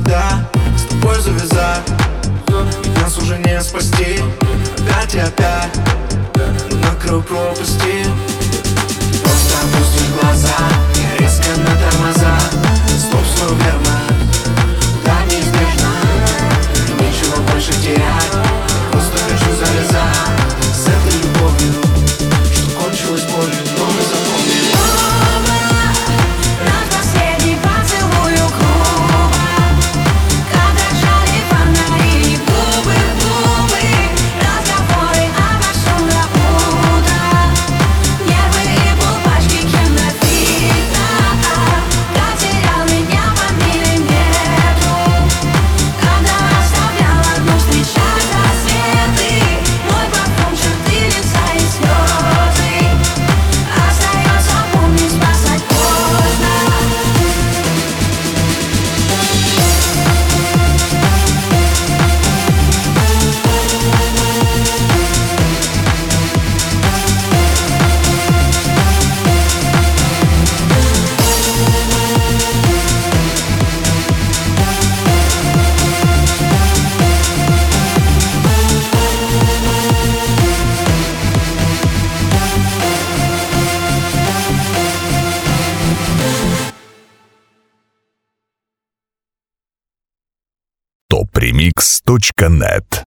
навсегда с тобой завязать, и нас уже не спасти. Опять и опять на краю пропасти. Просто опустишь глаза, я резко на тормоза. Стоп, свою верность, да, неизбежно. Нечего больше терять, просто хочу завязать с этой любовью, что кончилась болью, но мы запомнили. topremix.net